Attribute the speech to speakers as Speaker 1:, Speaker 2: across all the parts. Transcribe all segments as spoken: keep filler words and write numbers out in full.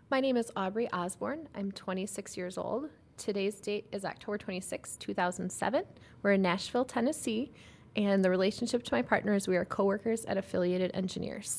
Speaker 1: My name is Aubrey Osborne. I'm twenty-six years old. Today's date is October twenty-sixth, two thousand seven. We're in Nashville, Tennessee, and the relationship to my partner is we are coworkers at Affiliated Engineers.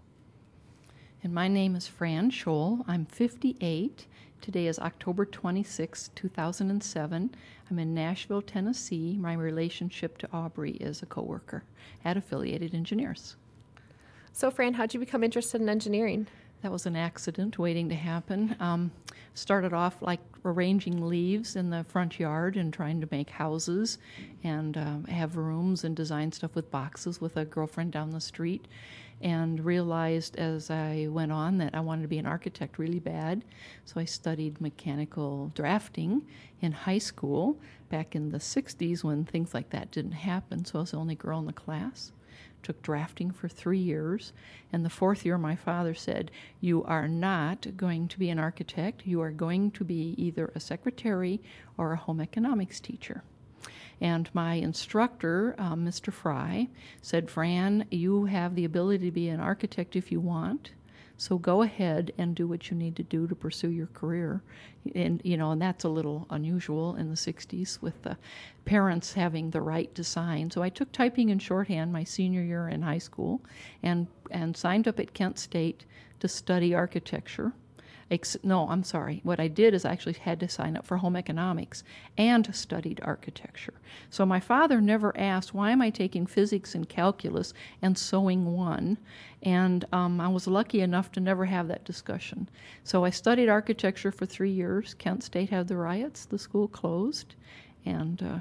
Speaker 2: And my name is Fran Scholl. I'm fifty-eight. Today is October twenty-sixth, two thousand seven. I'm in Nashville, Tennessee. My relationship to Aubrey is a coworker at Affiliated Engineers.
Speaker 1: So, Fran, how'd you become interested in engineering?
Speaker 2: That was an accident waiting to happen. Um, started off like arranging leaves in the front yard and trying to make houses and um, have rooms and design stuff with boxes with a girlfriend down the street, and realized as I went on that I wanted to be an architect really bad. So I studied mechanical drafting in high school back in the sixties when things like that didn't happen. So I was the only girl in the class. Took drafting for three years, and the fourth year my father said, "You are not going to be an architect, you are going to be either a secretary or a home economics teacher." And my instructor, um, Mister Fry, said, "Fran, you have the ability to be an architect if you want, so go ahead and do what you need to do to pursue your career." And, you know, and that's a little unusual in the sixties with the parents having the right to sign. So I took typing and shorthand my senior year in high school and, and signed up at Kent State to study architecture. Ex- no, I'm sorry. What I did is I actually had to sign up for home economics and studied architecture. So my father never asked, why am I taking physics and calculus and sewing one? And um, I was lucky enough to never have that discussion. So I studied architecture for three years. Kent State had the riots. The school closed. And uh,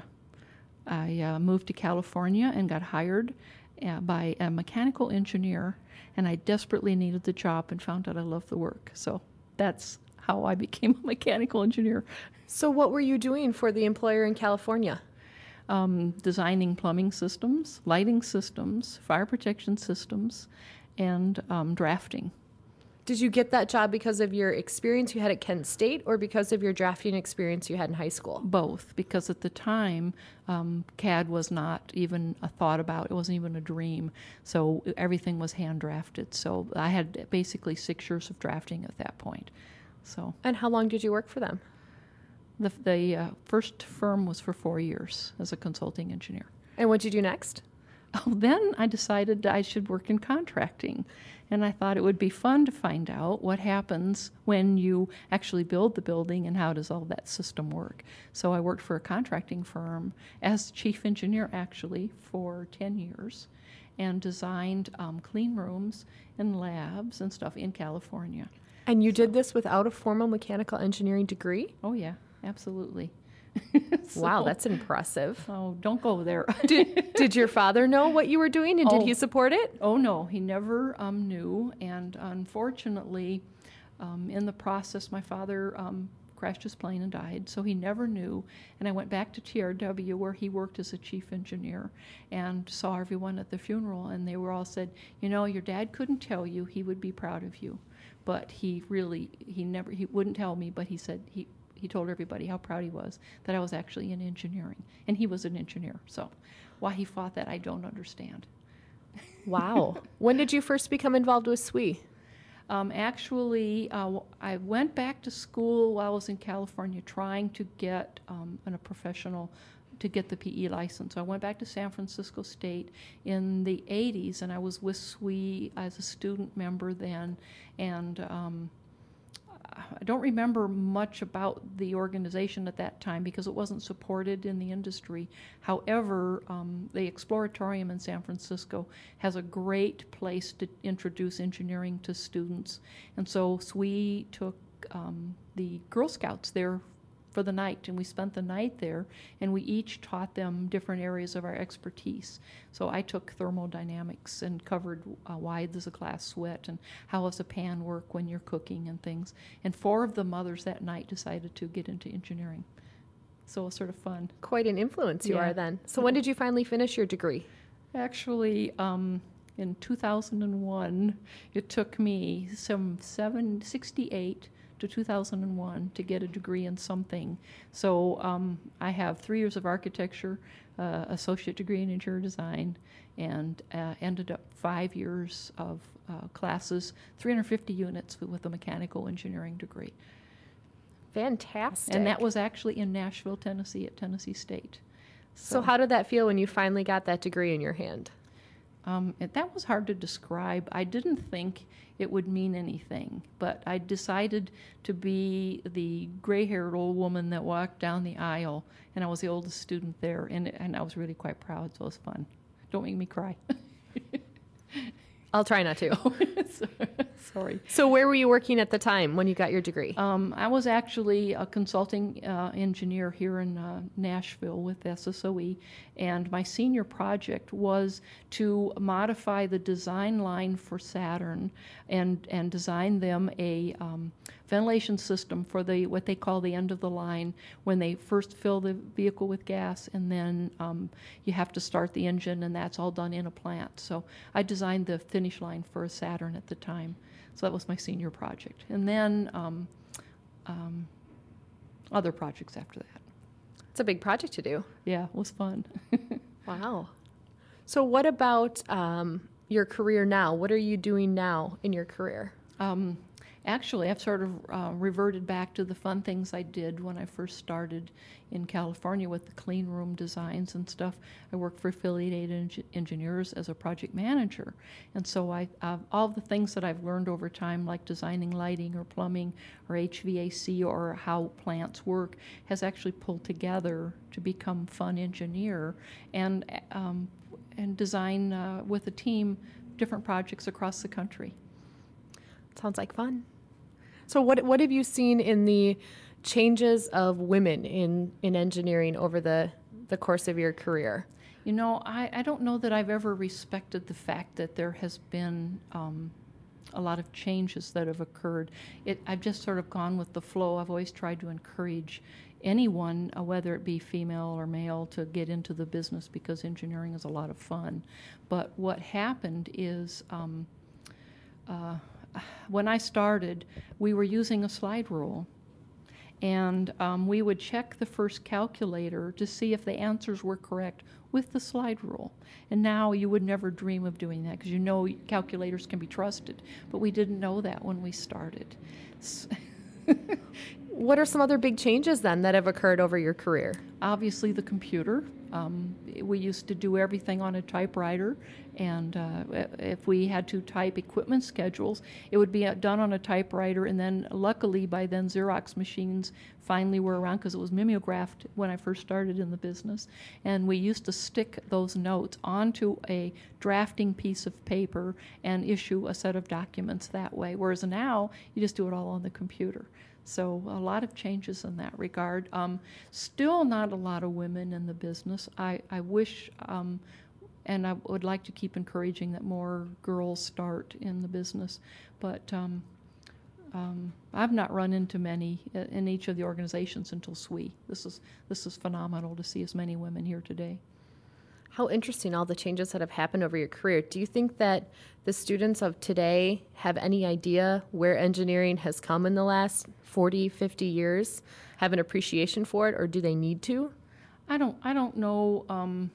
Speaker 2: I uh, moved to California and got hired uh, by a mechanical engineer. And I desperately needed the job and found out I loved the work. So that's how I became a mechanical engineer.
Speaker 1: So, what were you doing for the employer in California?
Speaker 2: Um, designing plumbing systems, lighting systems, fire protection systems, and um, drafting.
Speaker 1: Did you get that job because of your experience you had at Kent State or because of your drafting experience you had in high school?
Speaker 2: Both, because at the time, um, C A D was not even a thought about. It wasn't even a dream. So everything was hand drafted. So I had basically six years of drafting at that point. So.
Speaker 1: And how long did you work for them?
Speaker 2: The, the uh, first firm was for four years as a consulting engineer.
Speaker 1: And what did you do next?
Speaker 2: Oh, then I decided I should work in contracting. And I thought it would be fun to find out what happens when you actually build the building and how does all that system work. So I worked for a contracting firm as chief engineer, actually, for ten years and designed um, clean rooms and labs and stuff in California.
Speaker 1: And you did this without a formal mechanical engineering degree?
Speaker 2: Oh, yeah, absolutely. So,
Speaker 1: wow, that's impressive.
Speaker 2: Oh, don't go there.
Speaker 1: did, did your father know what you were doing, and
Speaker 2: oh,
Speaker 1: did he support it?
Speaker 2: Oh, no, he never um, knew. And unfortunately, um, in the process, my father um, crashed his plane and died, so he never knew. And I went back to T R W, where he worked as a chief engineer, and saw everyone at the funeral, and they were all said, you know, your dad couldn't tell you, he would be proud of you. But he really, he never, he wouldn't tell me, but he said he, he told everybody how proud he was that I was actually in engineering. And he was an engineer, so why he fought that, I don't understand.
Speaker 1: Wow. When did you first become involved with S W E?
Speaker 2: Um, actually, uh, I went back to school while I was in California trying to get um, a professional, to get the P E license. So I went back to San Francisco State in the eighties, and I was with S W E as a student member then. And um, I don't remember much about the organization at that time because it wasn't supported in the industry. However, um, the Exploratorium in San Francisco has a great place to introduce engineering to students. And so S W E took um, the Girl Scouts there for the night, and we spent the night there, and we each taught them different areas of our expertise. So I took thermodynamics and covered uh, why does a glass sweat and how does a pan work when you're cooking and things. And four of the mothers that night decided to get into engineering. So it was sort of fun.
Speaker 1: Quite an influence you
Speaker 2: Yeah.
Speaker 1: are then. So when did you finally finish your degree?
Speaker 2: Actually, um, in two thousand one, it took me some seven sixty-eight to two thousand one to get a degree in something. So um, I have three years of architecture, uh, associate degree in interior design, and uh, ended up five years of uh, classes, three hundred fifty units with a mechanical engineering degree.
Speaker 1: Fantastic.
Speaker 2: And that was actually in Nashville, Tennessee, at Tennessee State.
Speaker 1: So how did that feel when you finally got that degree in your hand?
Speaker 2: Um, it, that was hard to describe. I didn't think it would mean anything, but I decided to be the gray-haired old woman that walked down the aisle, and I was the oldest student there, and, and I was really quite proud, so it was fun. Don't make me cry.
Speaker 1: I'll try not to.
Speaker 2: Sorry.
Speaker 1: So where were you working at the time when you got your degree?
Speaker 2: Um, I was actually a consulting uh, engineer here in uh, Nashville with S S O E, and my senior project was to modify the design line for Saturn and, and design them a um, ventilation system for the what they call the end of the line, when they first fill the vehicle with gas, and then um, you have to start the engine, and that's all done in a plant. So I designed the finish line for a Saturn at the time. So that was my senior project. And then um, um, other projects after that.
Speaker 1: It's a big project to do.
Speaker 2: Yeah, it was fun.
Speaker 1: Wow. So what about um, your career now? What are you doing now in your career?
Speaker 2: Um, actually, I've sort of uh, reverted back to the fun things I did when I first started in California with the clean room designs and stuff. I worked for Affiliated Eng- Engineers as a project manager. And so I, uh, all the things that I've learned over time, like designing lighting or plumbing or H V A C or how plants work, has actually pulled together to become Fun Engineer and, um, and design uh, with a team different projects across the country.
Speaker 1: Sounds like fun. So what what have you seen in the changes of women in, in engineering over the, the course of your career?
Speaker 2: You know, I, I don't know that I've ever respected the fact that there has been um, a lot of changes that have occurred. It, I've just sort of gone with the flow. I've always tried to encourage anyone, uh, whether it be female or male, to get into the business because engineering is a lot of fun. But what happened is um, uh, when I started, we were using a slide rule. And um, we would check the first calculator to see if the answers were correct with the slide rule. And now you would never dream of doing that because you know calculators can be trusted. But we didn't know that when we started.
Speaker 1: What are some other big changes then that have occurred over your career?
Speaker 2: Obviously the computer. Um, we used to do everything on a typewriter, and uh, if we had to type equipment schedules, it would be done on a typewriter, and then luckily by then Xerox machines finally were around because it was mimeographed when I first started in the business, and we used to stick those notes onto a drafting piece of paper and issue a set of documents that way, whereas now you just do it all on the computer. So a lot of changes in that regard. Um, still not a lot of women in the business. I, I wish, um, and I would like to keep encouraging that more girls start in the business. But um, um, I've not run into many in each of the organizations until S W E. This is, this is phenomenal to see as many women here today.
Speaker 1: How interesting, all the changes that have happened over your career. Do you think that the students of today have any idea where engineering has come in the last forty, fifty years, have an appreciation for it, or do they need to?
Speaker 2: I don't, I don't know. Um,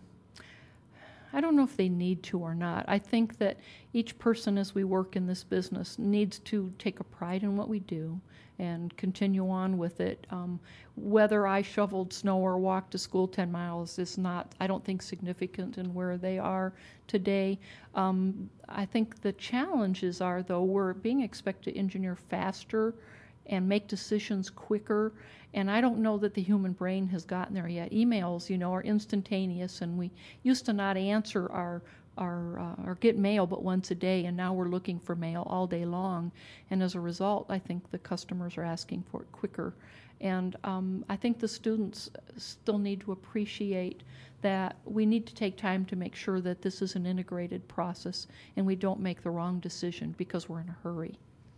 Speaker 2: I don't know if they need to or not. I think that each person as we work in this business needs to take a pride in what we do and continue on with it. Um, whether I shoveled snow or walked to school ten miles is not, I don't think, significant in where they are today. Um, I think the challenges are, though, we're being expected to engineer faster and make decisions quicker, and I don't know that the human brain has gotten there yet. Emails, you know, are instantaneous, and we used to not answer our Our, uh, or get mail but once a day, and now we're looking for mail all day long. And as a result, I think the customers are asking for it quicker. And um, I think the students still need to appreciate that we need to take time to make sure that this is an integrated process and we don't make the wrong decision because we're in a hurry.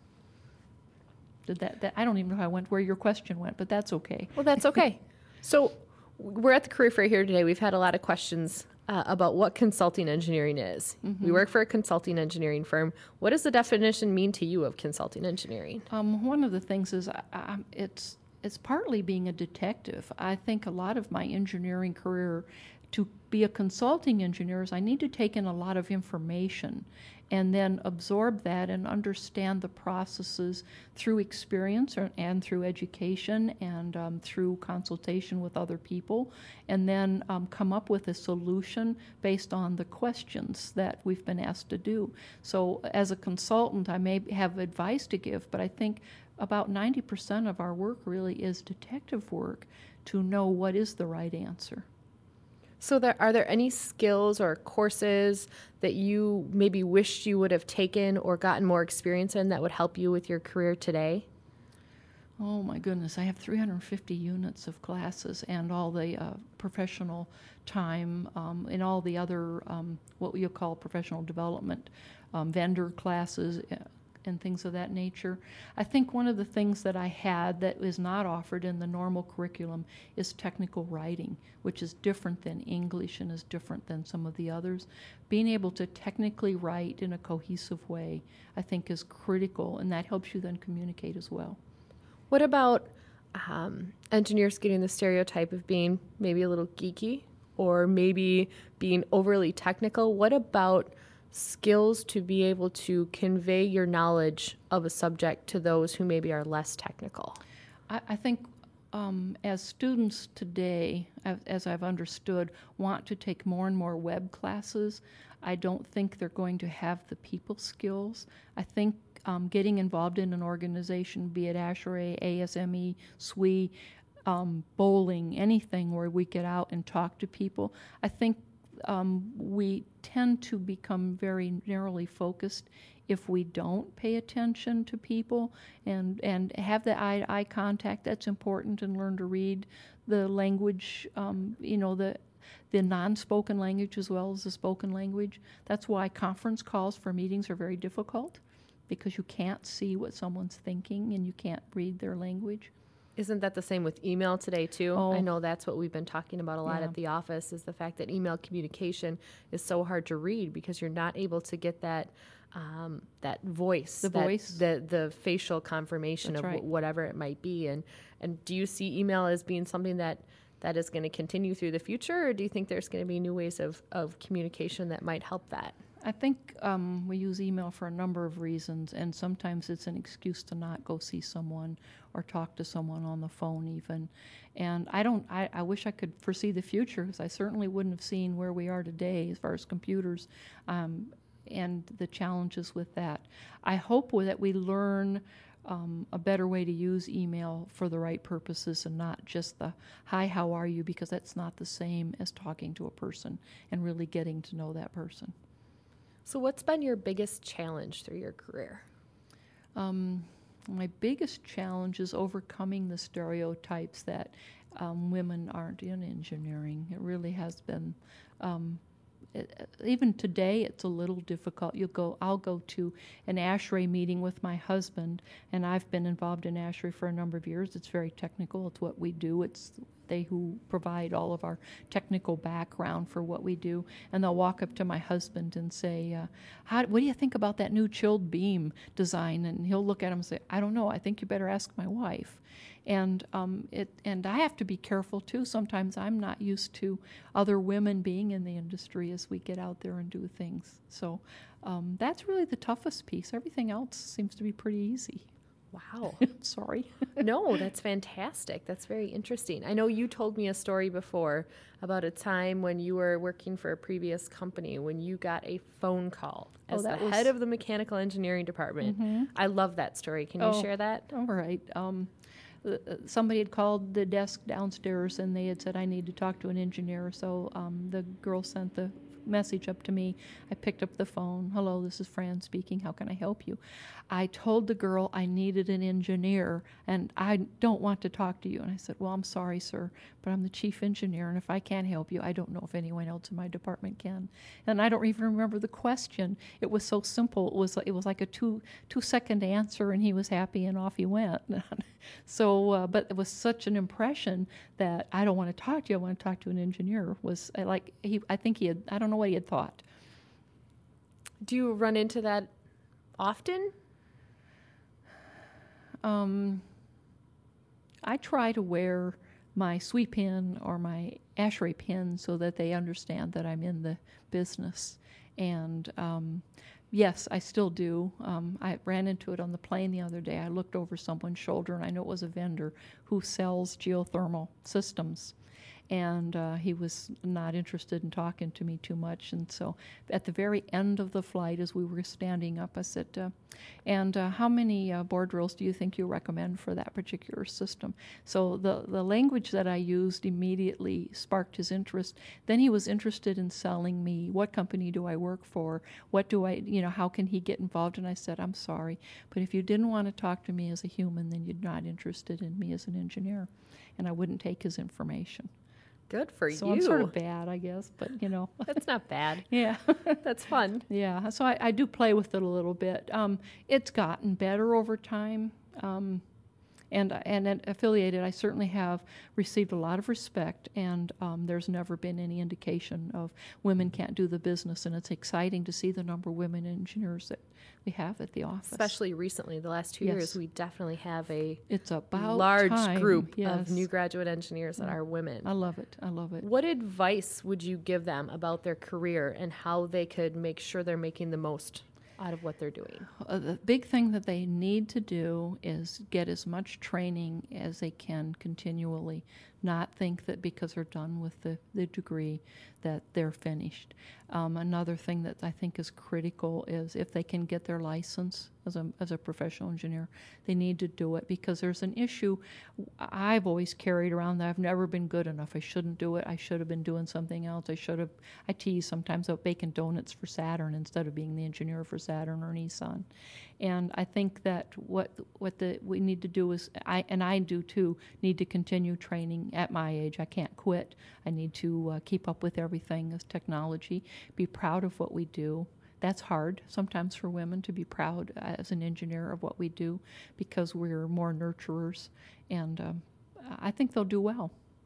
Speaker 2: Did that, that I don't even know how I went, where your question went, but that's okay.
Speaker 1: Well, that's okay. So we're at the Career Fair here today. We've had a lot of questions Uh, about what consulting engineering is. Mm-hmm. We work for a consulting engineering firm. What does the definition mean to you of consulting engineering?
Speaker 2: Um, one of the things is I, I, it's it's partly being a detective. I think a lot of my engineering career To be a consulting engineer is I need to take in a lot of information and then absorb that and understand the processes through experience or, and through education and um, through consultation with other people, and then um, come up with a solution based on the questions that we've been asked to do. So as a consultant, I may have advice to give, but I think about ninety percent of our work really is detective work to know what is the right answer.
Speaker 1: So there, are there any skills or courses that you maybe wished you would have taken or gotten more experience in that would help you with your career today?
Speaker 2: Oh my goodness, I have three hundred fifty units of classes and all the uh, professional time um, and all the other, um, what you call professional development, um, vendor classes, uh, and things of that nature. I think one of the things that I had that is not offered in the normal curriculum is technical writing, which is different than English and is different than some of the others. Being able to technically write in a cohesive way, I think, is critical, and that helps you then communicate as well.
Speaker 1: What about um, engineers getting the stereotype of being maybe a little geeky or maybe being overly technical? What about skills to be able to convey your knowledge of a subject to those who maybe are less technical?
Speaker 2: I, I think um, as students today, as, as I've understood, want to take more and more web classes, I don't think they're going to have the people skills. I think um, getting involved in an organization, be it ASHRAE, A S M E, S W E, um, bowling, anything where we get out and talk to people, I think Um, we tend to become very narrowly focused if we don't pay attention to people and, and have the eye-to-eye contact. That's important, and learn to read the language, um, you know, the the non-spoken language as well as the spoken language. That's why conference calls for meetings are very difficult, because you can't see what someone's thinking and you can't read their language.
Speaker 1: Isn't that the same with email today, too?
Speaker 2: Oh.
Speaker 1: I know that's what we've been talking about a lot
Speaker 2: Yeah.
Speaker 1: at the office, is the fact that email communication is so hard to read because you're not able to get that um, that voice,
Speaker 2: The
Speaker 1: that,
Speaker 2: voice.
Speaker 1: the the facial confirmation
Speaker 2: That's
Speaker 1: of
Speaker 2: right.
Speaker 1: wh- whatever it might be. And and do you see email as being something that that is going to continue through the future, or do you think there's going to be new ways of, of communication that might help that?
Speaker 2: I think um, we use email for a number of reasons, and sometimes it's an excuse to not go see someone or talk to someone on the phone even. And I don't, I, I wish I could foresee the future, because I certainly wouldn't have seen where we are today as far as computers um, and the challenges with that. I hope that we learn um, a better way to use email for the right purposes and not just the, hi, how are you, because that's not the same as talking to a person and really getting to know that person.
Speaker 1: So what's been your biggest challenge through your career?
Speaker 2: Um, my biggest challenge is overcoming the stereotypes that um, women aren't in engineering. It really has been, um, it, even today, it's a little difficult. You'll go, I'll go to an ASHRAE meeting with my husband, and I've been involved in ASHRAE for a number of years. It's very technical. It's what we do. It's they who provide all of our technical background for what we do. And they'll walk up to my husband and say, uh, How, what do you think about that new chilled beam design? And he'll look at him and say, I don't know, I think you better ask my wife. And um, it, and I have to be careful too. Sometimes I'm not used to other women being in the industry as we get out there and do things. So um, that's really the toughest piece. Everything else seems to be pretty easy.
Speaker 1: Wow.
Speaker 2: Sorry.
Speaker 1: No, that's fantastic. That's very interesting. I know you told me a story before about a time when you were working for a previous company when you got a phone call
Speaker 2: Oh,
Speaker 1: as the
Speaker 2: that was-
Speaker 1: head of the mechanical engineering department. I love that story. Can you
Speaker 2: Oh.
Speaker 1: share that?
Speaker 2: All right. Um, uh, somebody had called the desk downstairs and they had said, I need to talk to an engineer. So um, the girl sent the message up to me. I picked up the phone. Hello, this is Fran speaking. How can I help you? I told the girl I needed an engineer and I don't want to talk to you. And I said, well, I'm sorry, sir, but I'm the chief engineer, and if I can't help you, I don't know if anyone else in my department can. And I don't even remember the question. It was so simple. It was it was like a two two second answer, and he was happy, and off he went. So, uh, but it was such an impression that I don't want to talk to you. I want to talk to an engineer. Was uh, like he? I think he had. I don't know what he had thought.
Speaker 1: Do you run into that often?
Speaker 2: Um, I try to wear my sweep pin or my ASHRAE pin so that they understand that I'm in the business. And um, yes, I still do. Um, I ran into it on the plane the other day. I looked over someone's shoulder, and I know it was a vendor who sells geothermal systems. And uh, he was not interested in talking to me too much. And so at the very end of the flight, as we were standing up, I said, uh, and uh, how many uh, board drills do you think you recommend for that particular system? So the, the language that I used immediately sparked his interest. Then he was interested in selling me, what company do I work for? What do I, you know, how can he get involved? And I said, I'm sorry, but if you didn't want to talk to me as a human, then you're not interested in me as an engineer. And I wouldn't take his information.
Speaker 1: Good for
Speaker 2: so
Speaker 1: you.
Speaker 2: I'm sort of bad, I guess, but you know.
Speaker 1: That's not bad.
Speaker 2: Yeah.
Speaker 1: That's fun.
Speaker 2: Yeah, so I, I do play with it a little bit. Um, it's gotten better over time. Um, and, and at Affiliated, I certainly have received a lot of respect, and um, there's never been any indication of women can't do the business, and it's exciting to see the number of women engineers that we have at the office.
Speaker 1: Especially recently, the last two
Speaker 2: Yes.
Speaker 1: years, we definitely have a
Speaker 2: It's about
Speaker 1: large
Speaker 2: time.
Speaker 1: group
Speaker 2: Yes.
Speaker 1: of new graduate engineers that
Speaker 2: Yeah.
Speaker 1: are women.
Speaker 2: I love it. I love it.
Speaker 1: What advice would you give them about their career and how they could make sure they're making the most out of what they're doing?
Speaker 2: Uh, the big thing that they need to do is get as much training as they can continually, not think that because they're done with the, the degree that they're finished. Um, another thing that I think is critical is if they can get their license as a, as a professional engineer, they need to do it, because there's an issue I've always carried around that I've never been good enough. I shouldn't do it. I should have been doing something else. I should have, I tease sometimes about baking donuts for Saturn instead of being the engineer for Saturn or Nissan. And I think that what what the we need to do is, I and I do too, need to continue training at my age. I can't quit. I need to uh, keep up with everything as technology, be proud of what we do. That's hard sometimes for women, to be proud as an engineer of what we do, because we're more nurturers, and um, I think they'll do well.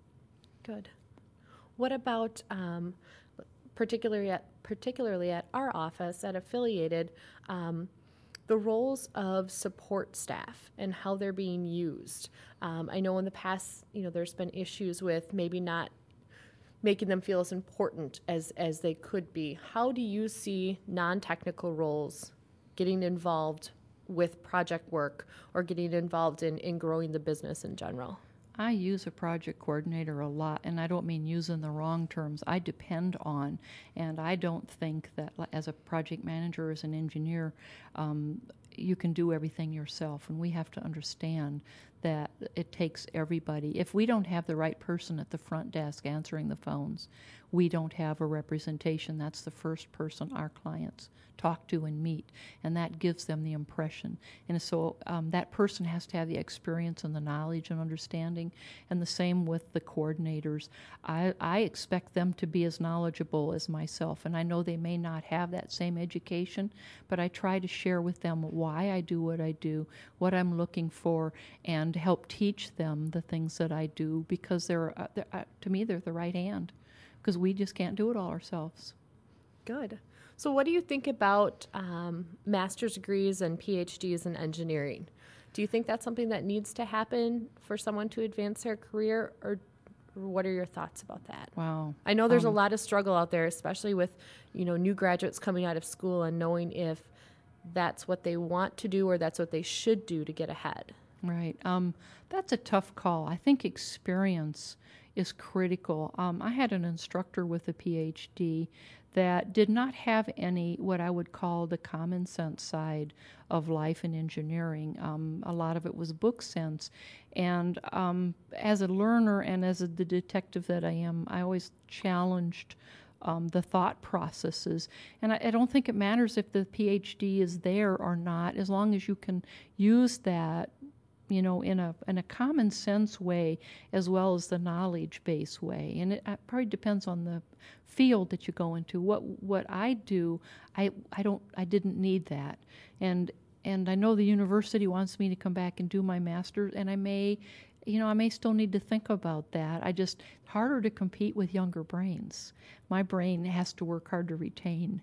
Speaker 1: Good. What about um, particularly at particularly at our office at Affiliated, um, the roles of support staff and how they're being used? Um, I know in the past, you know, there's been issues with maybe not making them feel as important as, as they could be. How do you see non-technical roles getting involved with project work or getting involved in, in growing the business in general?
Speaker 2: I use a project coordinator a lot, and I don't mean use in the wrong terms. I depend on, and I don't think that as a project manager, as an engineer, um, you can do everything yourself, and we have to understand that it takes everybody. If we don't have the right person at the front desk answering the phones, we don't have a representation. That's the first person our clients talk to and meet, and that gives them the impression. And so um, that person has to have the experience and the knowledge and understanding, and the same with the coordinators. I, I expect them to be as knowledgeable as myself, and I know they may not have that same education, but I try to share with them why I do what I do, what I'm looking for, and help teach them the things that I do, because they're, uh, they're uh, to me, they're the right hand, because we just can't do it all ourselves.
Speaker 1: Good. So what do you think about um, master's degrees and P H Ds in engineering? Do you think that's something that needs to happen for someone to advance their career, or, or what are your thoughts about that?
Speaker 2: Wow.
Speaker 1: I know there's
Speaker 2: Um,
Speaker 1: a lot of struggle out there, especially with, you know, new graduates coming out of school and knowing if that's what they want to do or that's what they should do to get ahead.
Speaker 2: Right. Um, that's a tough call. I think experience is critical. Um, I had an instructor with a P H D that did not have any, what I would call the common sense side of life and engineering. Um, a lot of it was book sense. And um, as a learner and as a, the detective that I am, I always challenged Um, the thought processes. And I, I don't think it matters if the P H D is there or not, as long as you can use that, you know, in a in a common sense way as well as the knowledge base way. And it, it probably depends on the field that you go into. What what I do, I I don't I didn't need that. And and I know the university wants me to come back and do my master's, and I may, you know, I may still need to think about that. I just, harder to compete with younger brains. My brain has to work hard to retain.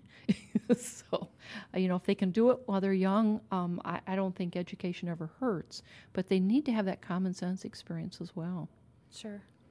Speaker 2: So, you know, if they can do it while they're young, um, I, I don't think education ever hurts. But they need to have that common sense experience as well.
Speaker 1: Sure.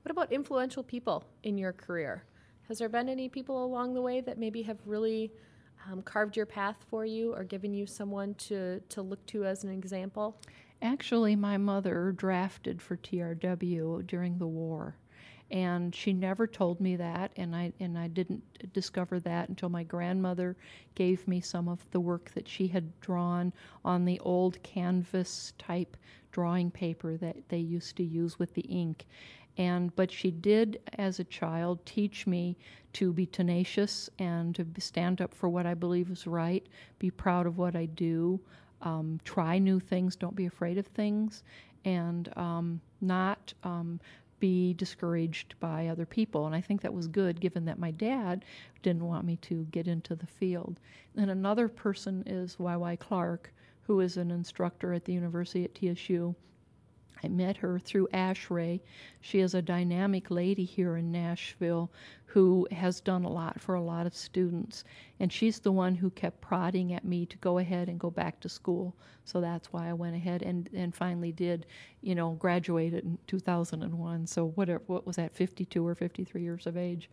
Speaker 1: What about influential people in your career? Has there been any people along the way that maybe have really um, carved your path for you or given you someone to, to look to as an example?
Speaker 2: Actually, my mother drafted for T R W during the war, and she never told me that, and I and I didn't discover that until my grandmother gave me some of the work that she had drawn on the old canvas type drawing paper that they used to use with the ink. And but she did, as a child, teach me to be tenacious and to stand up for what I believe is right, be proud of what I do, um, try new things, don't be afraid of things, and um, not um, be discouraged by other people. And I think that was good, given that my dad didn't want me to get into the field. And another person is Y Y Clark, who is an instructor at the University at T S U. I met her through ASHRAE. She is a dynamic lady here in Nashville who has done a lot for a lot of students. And she's the one who kept prodding at me to go ahead and go back to school. So that's why I went ahead and, and finally did, you know, graduated in two thousand one. So whatever, what was that, fifty-two or fifty-three years of age?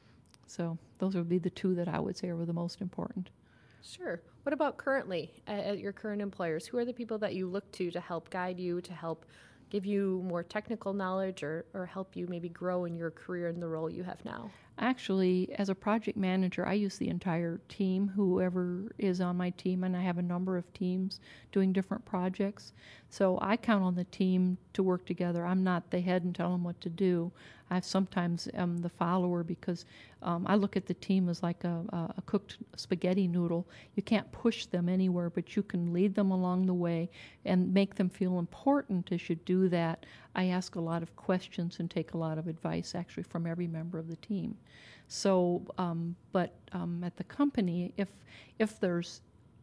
Speaker 2: So those would be the two that I would say were the most important.
Speaker 1: Sure. What about currently at, at your current employers? Who are the people that you look to to help guide you, to help give you more technical knowledge, or, or help you maybe grow in your career in the role you have now?
Speaker 2: Actually, as a project manager, I use the entire team, whoever is on my team, and I have a number of teams doing different projects. So I count on the team to work together. I'm not the head and tell them what to do. I sometimes am the follower because um, I look at the team as like a, a cooked spaghetti noodle. You can't push them anywhere, but you can lead them along the way and make them feel important as you do that. I ask a lot of questions and take a lot of advice actually from every member of the team. So, um, but um, at the company, if if there's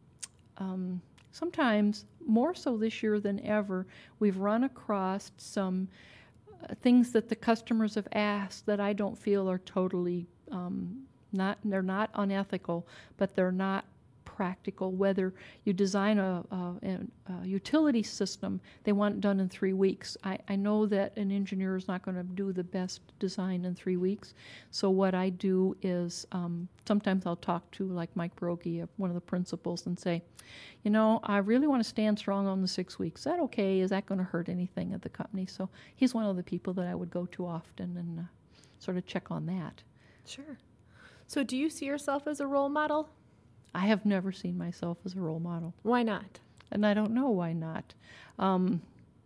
Speaker 2: um, sometimes more so this year than ever, we've run across some uh, things that the customers have asked that I don't feel are totally um, not, they're not unethical, but they're not practical. Whether you design a, a, a utility system, they want it done in three weeks. I, I know that an engineer is not going to do the best design in three weeks. So what I do is um, sometimes I'll talk to like Mike Broggie, one of the principals, and say, you know, I really want to stand strong on the six weeks. Is that okay? Is that going to hurt anything at the company? So he's one of the people that I would go to often and uh, sort of check on that.
Speaker 1: Sure. So do you see yourself as a role model?
Speaker 2: I have never seen myself as a role model.
Speaker 1: Why not?
Speaker 2: And I don't know why not. Um,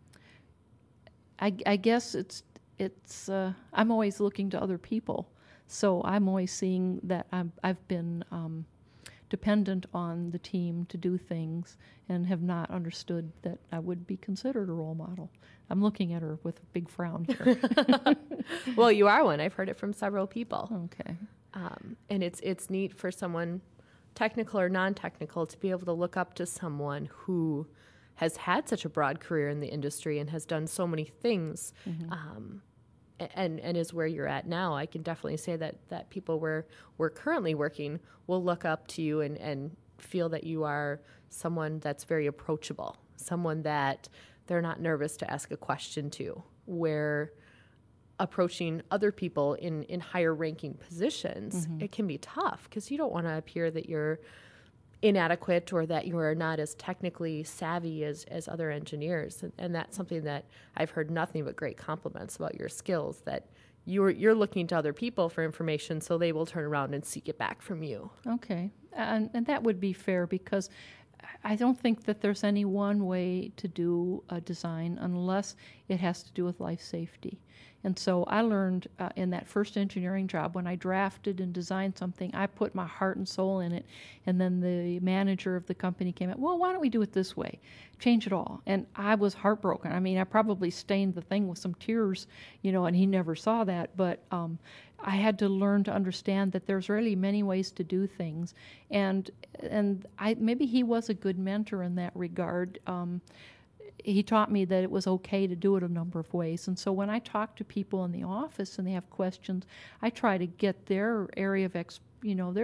Speaker 2: I, I guess it's, it's uh, I'm always looking to other people. So I'm always seeing that I'm, I've been um, dependent on the team to do things and have not understood that I would be considered a role model. I'm looking at her with a big frown here.
Speaker 1: Well, you are one. I've heard it from several people.
Speaker 2: Okay.
Speaker 1: Um, and it's it's neat for someone, technical or non-technical, to be able to look up to someone who has had such a broad career in the industry and has done so many things, mm-hmm. um, and and is where you're at now. I can definitely say that that people where we're currently working will look up to you and, and feel that you are someone that's very approachable, someone that they're not nervous to ask a question to, where approaching other people in, in higher ranking positions, mm-hmm. it can be tough because you don't want to appear that you're inadequate or that you are not as technically savvy as, as other engineers. And, and that's something that I've heard nothing but great compliments about your skills, that you're, you're looking to other people for information so they will turn around and seek it back from you.
Speaker 2: Okay. And, and that would be fair because I don't think that there's any one way to do a design unless it has to do with life safety. And so I learned uh, in that first engineering job, when I drafted and designed something, I put my heart and soul in it. And then the manager of the company came out, well, why don't we do it this way? Change it all. And I was heartbroken. I mean, I probably stained the thing with some tears, you know, and he never saw that. But um, I had to learn to understand that there's really many ways to do things. And and I maybe he was a good mentor in that regard. Um, he taught me that it was okay to do it a number of ways. And so when I talk to people in the office and they have questions, I try to get their area of, ex, you know, their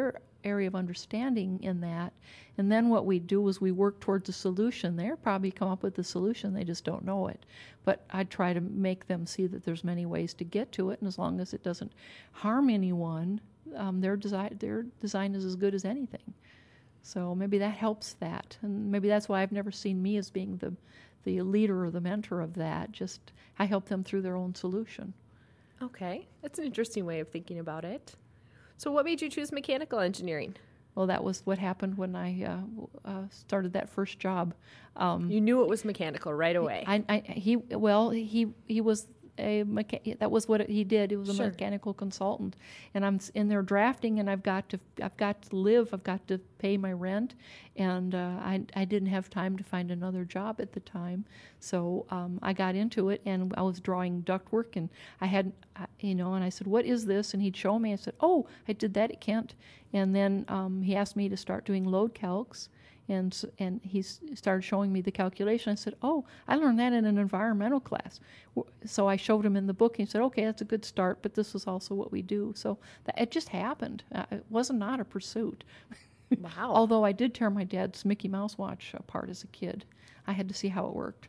Speaker 2: area of understanding in that. And then what we do is we work towards a solution. They're probably come up with the solution, they just don't know it. But I try to make them see that there's many ways to get to it, and as long as it doesn't harm anyone, um, their design their design is as good as anything. So maybe that helps that, and maybe that's why I've never seen me as being the the leader or the mentor of that. Just I help them through their own solution.
Speaker 1: Okay, that's an interesting way of thinking about it. So what made you choose mechanical engineering?
Speaker 2: Well, that was what happened when I uh, uh, started that first job. Um,
Speaker 1: You knew it was mechanical right away.
Speaker 2: I, I, he, well, he, he was a mecha- that was what it, he did. He was a
Speaker 1: Sure.
Speaker 2: mechanical consultant, and I'm s- in there drafting, and I've got to, I've got to live, I've got to pay my rent, and uh, I, I didn't have time to find another job at the time, so um, I got into it, and I was drawing ductwork, and I had, I- you know, and I said, "What is this?" And he'd show me. I said, "Oh, I did that at Kent," and then um, he asked me to start doing load calcs. And s- and he s- started showing me the calculation. I said, "Oh, I learned that in an environmental class." W- So I showed him in the book. And he said, "Okay, that's a good start, but this is also what we do." So that, it just happened. Uh, it was not a pursuit.
Speaker 1: Wow.
Speaker 2: Although I did tear my dad's Mickey Mouse watch apart as a kid. I had to see how it worked.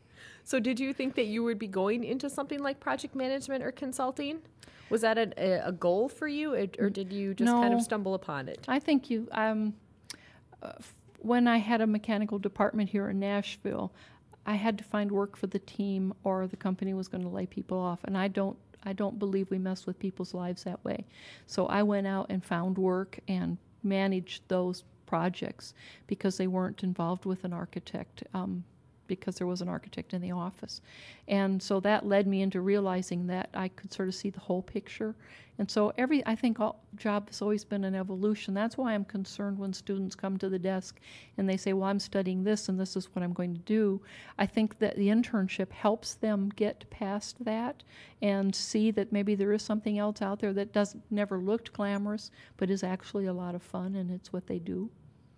Speaker 1: So did you think that you would be going into something like project management or consulting? Was that a, a a goal for you, or or did you just kind
Speaker 2: No.
Speaker 1: of stumble upon it?
Speaker 2: I think you, um, uh, f- when I had a mechanical department here in Nashville, I had to find work for the team or the company was going to lay people off. And I don't, I don't believe we mess with people's lives that way. So I went out and found work and managed those projects because they weren't involved with an architect. Um, because there was an architect in the office. And so that led me into realizing that I could sort of see the whole picture. And so every, I think all job has always been an evolution. That's why I'm concerned when students come to the desk and they say, well, I'm studying this and this is what I'm going to do. I think that the internship helps them get past that and see that maybe there is something else out there that doesn't never looked glamorous, but is actually a lot of fun, and it's what they do.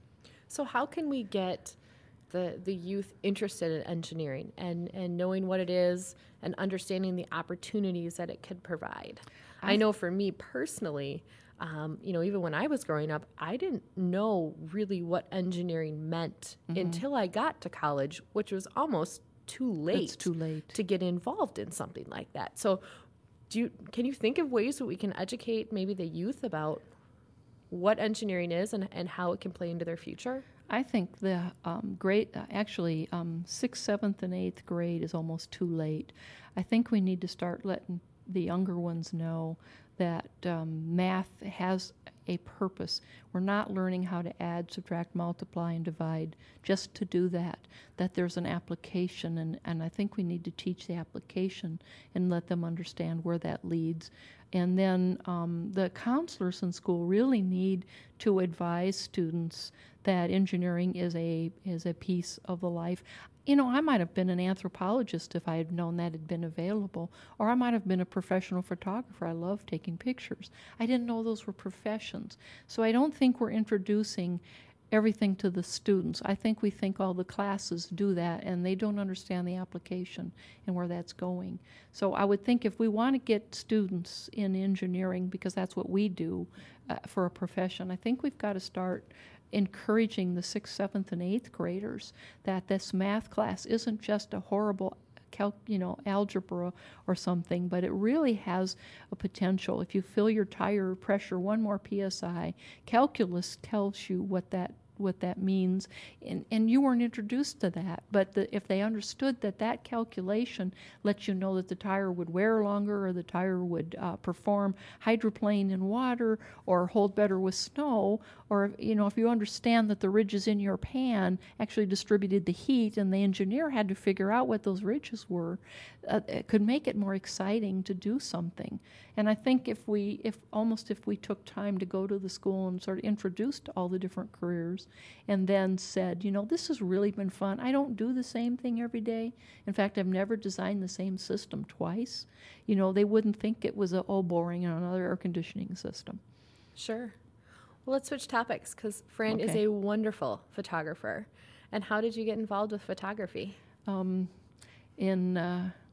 Speaker 1: So how can we get the the youth interested in engineering and, and knowing what it is and understanding the opportunities that it could provide? I,
Speaker 2: I-
Speaker 1: know for me personally, um, you know, even when I was growing up, I didn't know really what engineering meant until I got to college, which was almost too late,
Speaker 2: It's too late.
Speaker 1: to get involved in something like that. So do you, can you think of ways that we can educate maybe the youth about what engineering is and, and how it can play into their future?
Speaker 2: I think the um, grade, uh, actually, um, sixth, seventh, and eighth grade is almost too late. I think we need to start letting the younger ones know that um, math has a purpose. We're not learning how to add, subtract, multiply, and divide just to do that, that there's an application, and, and I think we need to teach the application and let them understand where that leads. And then um, the counselors in school really need to advise students that engineering is a is a piece of the life. You know, I might have been an anthropologist if I had known that had been available, or I might have been a professional photographer. I love taking pictures. I didn't know those were professions. So I don't think we're introducing everything to the students. I think we think all the classes do that, and they don't understand the application and where that's going. So I would think if we want to get students in engineering, because that's what we do uh, for a profession, I think we've got to start encouraging the sixth, seventh, and eighth graders that this math class isn't just a horrible Cal, you know, algebra or something, but it really has a potential. If you fill your tire pressure one more P S I, calculus tells you what that what that means, and, and you weren't introduced to that. But the, if they understood that that calculation lets you know that the tire would wear longer, or the tire would uh, perform hydroplane in water, or hold better with snow, or you know, if you understand that the ridges in your pan actually distributed the heat, and the engineer had to figure out what those ridges were, uh, it could make it more exciting to do something. And I think if we, if almost if we took time to go to the school and sort of introduced all the different careers, and then said, you know, this has really been fun. I don't do the same thing every day. In fact, I've never designed the same system twice. You know, they wouldn't think it was a, oh, boring, another air conditioning system.
Speaker 1: Sure. Well, let's switch topics because Fran is
Speaker 2: Okay.
Speaker 1: a wonderful photographer. And how did you get involved with photography?
Speaker 2: Um, in uh,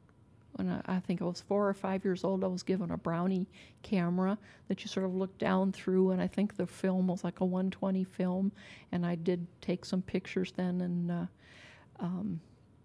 Speaker 2: when I, I think I was four or five years old, I was given a Brownie camera that you sort of look down through, and I think the film was like a one twenty film, and I did take some pictures then, and uh, um,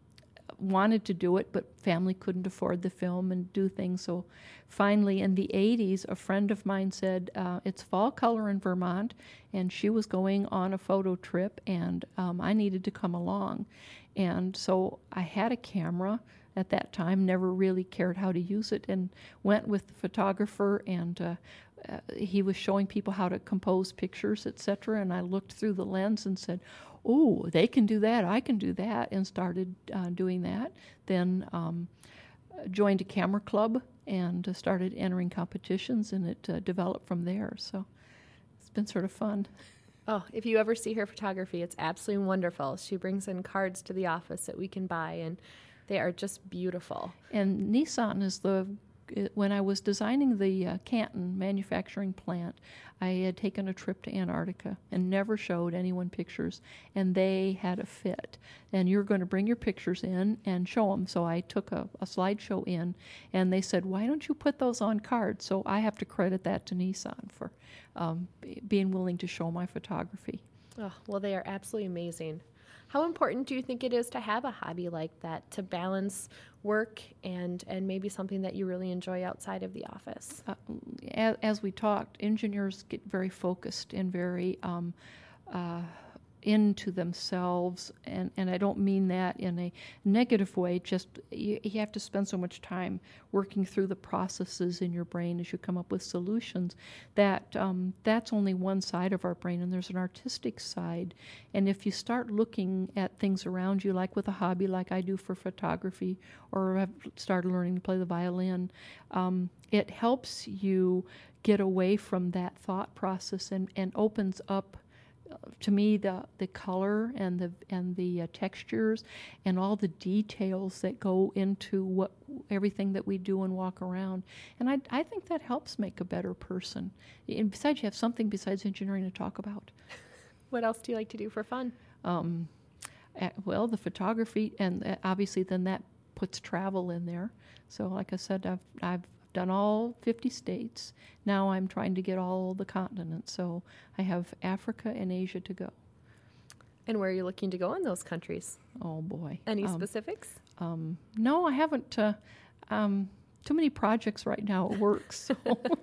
Speaker 2: wanted to do it, but family couldn't afford the film and do things. So finally, in the eighties, a friend of mine said, uh, it's fall color in Vermont, and she was going on a photo trip, and um, I needed to come along. And so I had a camera at that time, never really cared how to use it, and went with the photographer, and uh, uh, he was showing people how to compose pictures, et cetera, and I looked through the lens and said, oh, they can do that, I can do that, and started uh, doing that. Then um, joined a camera club and uh, started entering competitions, and it uh, developed from there. So it's been sort of fun.
Speaker 1: Oh, if you ever see her photography, it's absolutely wonderful. She brings in cards to the office that we can buy, and they are just beautiful.
Speaker 2: And Nissan is the, when I was designing the uh, Canton manufacturing plant, I had taken a trip to Antarctica and never showed anyone pictures, and they had a fit. And you're going to bring your pictures in and show them. So I took a, a slideshow in, and they said, why don't you put those on cards? So I have to credit that to Nissan for um, b- being willing to show my photography.
Speaker 1: Oh, well, they are absolutely amazing. How important do you think it is to have a hobby like that, to balance work and, and maybe something that you really enjoy outside of the office?
Speaker 2: Uh, as, as we talked, engineers get very focused and very um, uh, into themselves, and, and I don't mean that in a negative way, just you, you have to spend so much time working through the processes in your brain as you come up with solutions, that um, that's only one side of our brain, and there's an artistic side. And if you start looking at things around you, like with a hobby like I do for photography, or I've started learning to play the violin, um, it helps you get away from that thought process and, and opens up, to me, the the color and the and the uh, textures and all the details that go into what everything that we do and walk around. And I I think that helps make a better person. And besides, you have something besides engineering to talk about.
Speaker 1: What else do you like to do for fun?
Speaker 2: Um, uh, well, the photography, and uh, obviously then that puts travel in there. So like I said, I've I've done all fifty states. Now I'm trying to get all the continents. So I have Africa and Asia to go.
Speaker 1: And where are you looking to go in those countries?
Speaker 2: Oh boy.
Speaker 1: Any
Speaker 2: Um,
Speaker 1: specifics?
Speaker 2: Um, no, I haven't. Uh, um, too many projects right now at work, so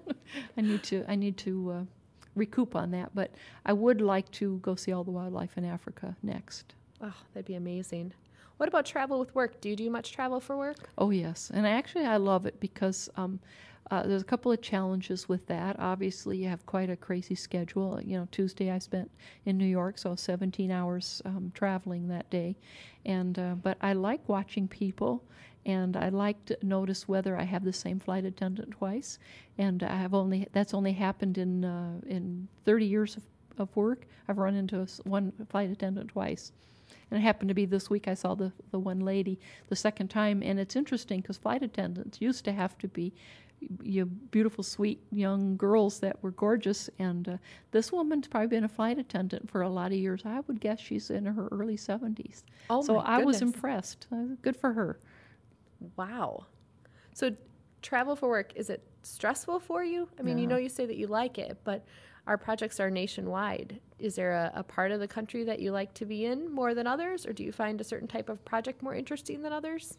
Speaker 2: I need to. I need to uh, recoup on that. But I would like to go see all the wildlife in Africa next.
Speaker 1: Oh, that'd be amazing. What about travel with work? Do you do much travel for work?
Speaker 2: Oh yes, and actually I love it because um, uh, there's a couple of challenges with that. Obviously, you have quite a crazy schedule. You know, Tuesday I spent in New York, so seventeen hours um, traveling that day, and uh, but I like watching people, and I like to notice whether I have the same flight attendant twice, and I have only that's only happened in uh, in thirty years of, of work. I've run into one flight attendant twice. And it happened to be this week I saw the, the one lady the second time. And it's interesting because flight attendants used to have to be you beautiful, sweet young girls that were gorgeous. And uh, this woman's probably been a flight attendant for a lot of years. I would guess she's in her early seventies.
Speaker 1: Oh,
Speaker 2: so
Speaker 1: my
Speaker 2: I was
Speaker 1: goodness.
Speaker 2: impressed. Uh, good for her.
Speaker 1: Wow. So travel for work, is it stressful for you? I mean, you
Speaker 2: No.
Speaker 1: know, you say that you like it, but our projects are nationwide. Is there a, a part of the country that you like to be in more than others, or do you find a certain type of project more interesting than others?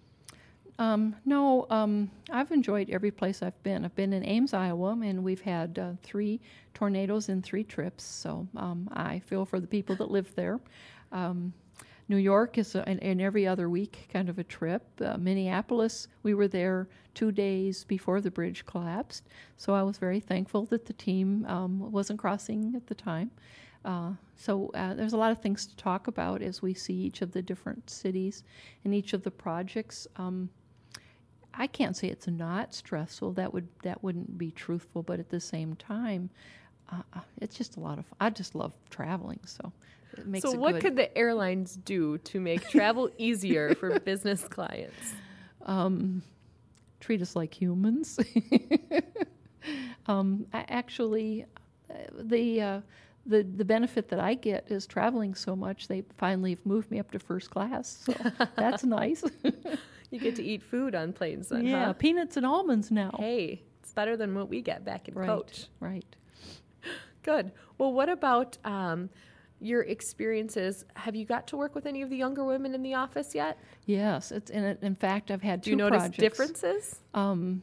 Speaker 2: Um, no, um, I've enjoyed every place I've been. I've been in Ames, Iowa, and we've had uh, three tornadoes in three trips, so um, I feel for the people that live there. Um, New York is a, an, an every other week kind of a trip. Uh, Minneapolis, we were there two days before the bridge collapsed, so I was very thankful that the team um, wasn't crossing at the time. Uh, so uh, there's a lot of things to talk about as we see each of the different cities and each of the projects. Um, I can't say it's not stressful. That would that wouldn't be truthful. But at the same time, uh, it's just a lot of. I just love traveling, so it makes
Speaker 1: So
Speaker 2: it
Speaker 1: what
Speaker 2: good.
Speaker 1: could the airlines do to make travel easier for business clients?
Speaker 2: Um, treat us like humans. um, I actually, uh, the. Uh, The, the benefit that I get is traveling so much, they finally have moved me up to first class, so that's nice.
Speaker 1: You get to eat food on planes then,
Speaker 2: Yeah,
Speaker 1: huh?
Speaker 2: peanuts and almonds now.
Speaker 1: Hey, it's better than what we get back in
Speaker 2: right,
Speaker 1: Coach.
Speaker 2: right.
Speaker 1: Good. Well, what about um, your experiences? Have you got to work with any of the younger women in the office yet?
Speaker 2: Yes, it's in it. In fact, I've had
Speaker 1: Do
Speaker 2: two
Speaker 1: you notice
Speaker 2: projects.
Speaker 1: differences?
Speaker 2: Um,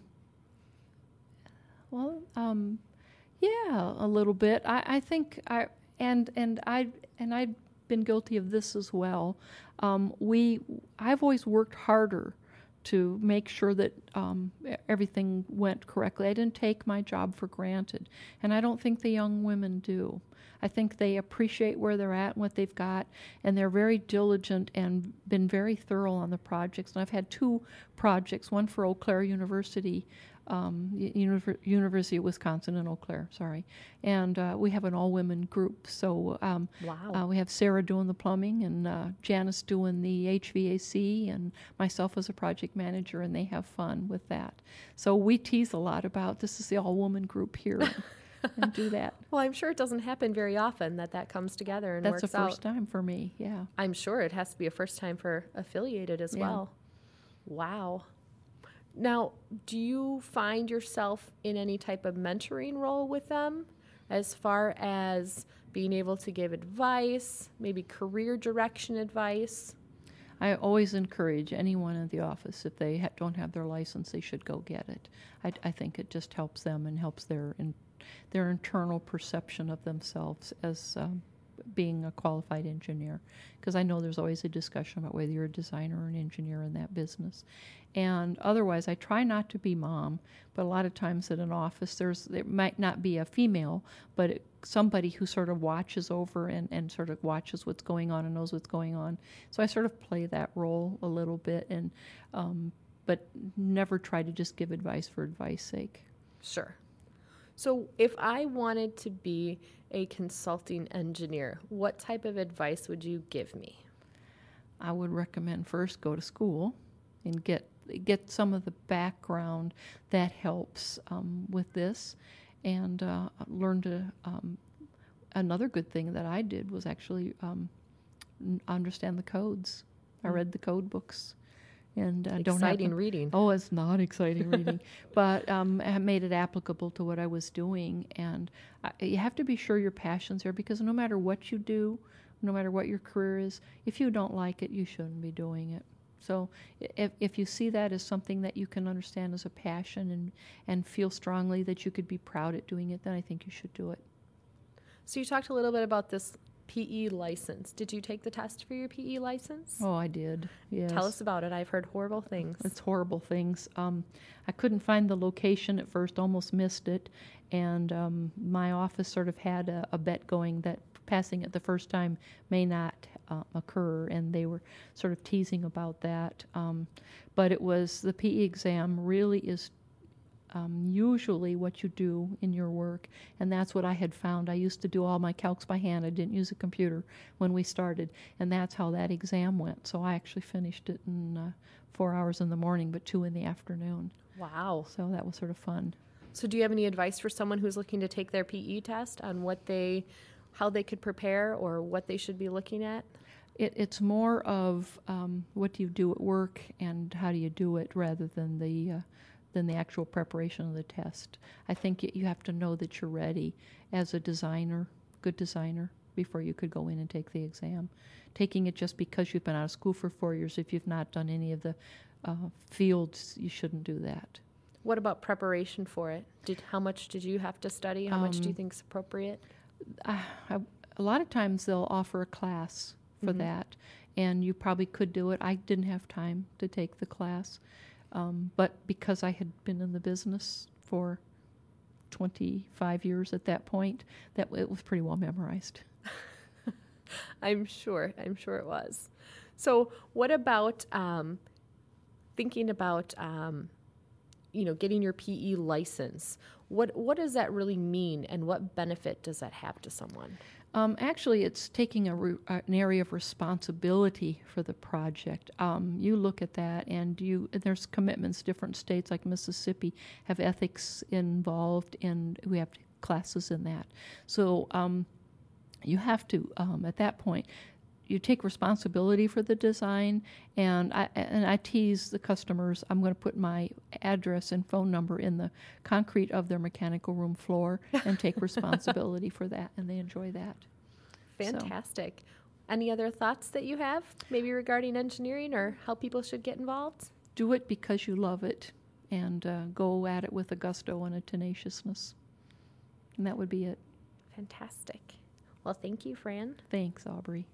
Speaker 2: well, um, yeah, a little bit. I, I think I and and I and I've been guilty of this as well. Um, we I've always worked harder to make sure that um, e- everything went correctly. I didn't take my job for granted, and I don't think the young women do. I think they appreciate where they're at and what they've got, and they're very diligent and been very thorough on the projects. And I've had two projects, one for Eau Claire University, um, U- Univer- University of Wisconsin in Eau Claire, sorry. And uh, we have an all-women group. So um,
Speaker 1: Wow.
Speaker 2: uh, we have Sarah doing the plumbing and uh, Janice doing the H V A C and myself as a project manager, and they have fun with that. So we tease a lot about this is the all-woman group here and, and do that.
Speaker 1: Well, I'm sure it doesn't happen very often that that comes together and
Speaker 2: That's the
Speaker 1: works
Speaker 2: first
Speaker 1: out.
Speaker 2: time for me, yeah.
Speaker 1: I'm sure it has to be a first time for affiliated as
Speaker 2: Yeah.
Speaker 1: well. Wow. Now, do you find yourself in any type of mentoring role with them as far as being able to give advice, maybe career direction advice?
Speaker 2: I always encourage anyone in the office, if they ha- don't have their license, they should go get it. I, I think it just helps them and helps their in, their internal perception of themselves as um, being a qualified engineer. Because I know there's always a discussion about whether you're a designer or an engineer in that business. And otherwise, I try not to be mom, but a lot of times at an office, there's there might not be a female, but it, somebody who sort of watches over and, and sort of watches what's going on and knows what's going on. So I sort of play that role a little bit, and um, but never try to just give advice for advice sake.
Speaker 1: Sure. So, if I wanted to be a consulting engineer, what type of advice would you give me?
Speaker 2: I would recommend first go to school and get get some of the background that helps um, with this, and uh, learn to. Um, another good thing that I did was actually um, n- understand the codes. I
Speaker 1: Mm.
Speaker 2: read the code books, and uh, don't have
Speaker 1: Exciting
Speaker 2: to,
Speaker 1: reading.
Speaker 2: Oh, it's not exciting reading, but um, I made it applicable to what I was doing. And I, you have to be sure your passion's there, because no matter what you do, no matter what your career is, if you don't like it, you shouldn't be doing it. So i- if, if you see that as something that you can understand as a passion and, and feel strongly that you could be proud at doing it, then I think you should do it.
Speaker 1: So, you talked a little bit about this P E license. Did you take the test for your P E license?
Speaker 2: Oh, I did. Yes.
Speaker 1: Tell us about it. I've heard horrible things.
Speaker 2: It's horrible things. Um, I couldn't find the location at first, almost missed it, and um, my office sort of had a, a bet going that passing it the first time may not uh, occur, and they were sort of teasing about that. Um, but it was the P E exam really is um, usually what you do in your work, and that's what I had found. I used to do all my calcs by hand. I didn't use a computer when we started, and that's how that exam went. So I actually finished it in uh, four hours in the morning, but two in the afternoon.
Speaker 1: Wow.
Speaker 2: So that was sort of fun.
Speaker 1: So, do you have any advice for someone who's looking to take their P E test on what they, how they could prepare or what they should be looking at?
Speaker 2: It, it's more of um, what do you do at work and how do you do it, rather than the uh, than the actual preparation of the test. I think y- you have to know that you're ready as a designer, good designer, before you could go in and take the exam. Taking it just because you've been out of school for four years, if you've not done any of the uh, fields, you shouldn't do that.
Speaker 1: What about preparation for it? Did how much did you have to study? How much do you
Speaker 2: Um,
Speaker 1: think is appropriate?
Speaker 2: I, I, a lot of times they'll offer a class for
Speaker 1: Mhm.
Speaker 2: that, and you probably could do it. I didn't have time to take the class, um, but because I had been in the business for twenty-five years at that point, that it was pretty well memorized.
Speaker 1: I'm sure. I'm sure it was. So, what about um, thinking about um, you know getting your P E license? What what does that really mean, and what benefit does that have to someone?
Speaker 2: Um, actually, it's taking a re- uh, an area of responsibility for the project. Um, you look at that, and you and there's commitments. Different states, like Mississippi, have ethics involved, and we have classes in that. So um, you have to, um, at that point, you take responsibility for the design, and I and I tease the customers. I'm going to put my address and phone number in the concrete of their mechanical room floor and take responsibility for that, and they enjoy that. So,
Speaker 1: Fantastic. Any other thoughts that you have, maybe regarding engineering or how people should get involved?
Speaker 2: do it because you love it, and uh, go at it with a gusto and a tenaciousness. And that would be it.
Speaker 1: Fantastic. Well, thank you, Fran.
Speaker 2: Thanks, Aubrey.